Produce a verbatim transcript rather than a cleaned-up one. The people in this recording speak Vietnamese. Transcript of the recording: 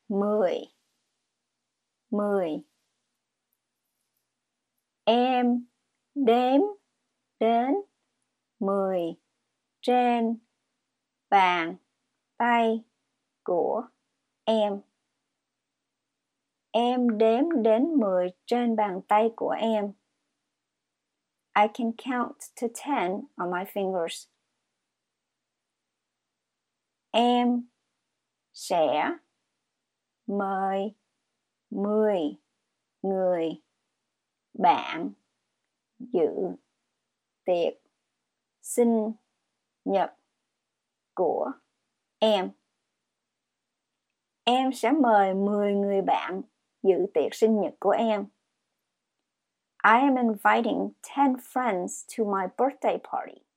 mười, mười. Em đếm đến mười trên bàn tay của em. Em đếm đến mười trên bàn tay của em. I can count to ten on my fingers. Em sẽ mời mười người bạn dự tiệc sinh nhật của em. Em sẽ mời mười người bạn dự tiệc sinh nhật của em. I am inviting ten friends to my birthday party.